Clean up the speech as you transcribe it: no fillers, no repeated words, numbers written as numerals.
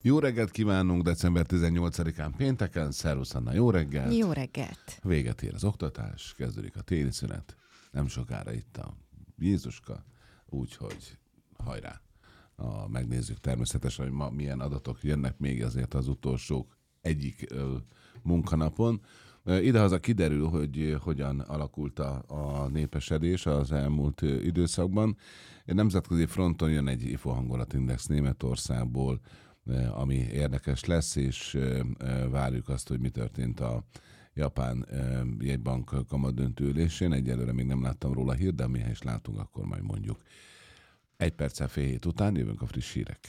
Jó reggelt kívánunk december 18-án pénteken. Szervusz Anna, jó reggelt! Jó reggelt! Véget ér az oktatás, kezdődik a téli szünet. Nem sokára itt a Jézuska, úgyhogy hajrá! Megnézzük természetesen, hogy ma milyen adatok jönnek még azért az utolsó egyik munkanapon. Idehaza kiderül, hogy hogyan alakult a népesedés az elmúlt időszakban. Nemzetközi fronton jön egy IFO hangulatindex Németországból, ami érdekes lesz, és várjuk azt, hogy mi történt a japán jegybank kamadöntő ülésén. Egyelőre még nem láttam róla hírt, de amihez is látunk, akkor majd mondjuk. 1 perccel fél hét után jövünk a friss hírekkel.